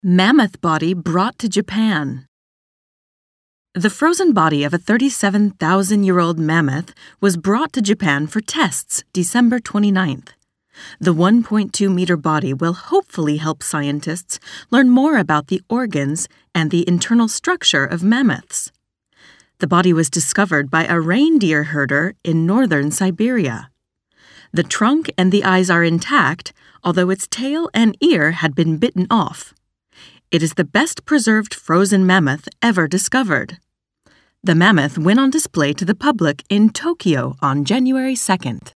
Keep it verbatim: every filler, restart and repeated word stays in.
Mammoth body brought to Japan. The frozen body of a thirty-seven thousand year old mammoth was brought to Japan for tests December twenty-ninth. The one point two meter body will hopefully help scientists learn more about the organs and the internal structure of mammoths. The body was discovered by a reindeer herder in northern Siberia. The trunk and the eyes are intact, although its tail and ear had been bitten off. It is the best preserved frozen mammoth ever discovered. The mammoth went on display to the public in Tokyo on January second.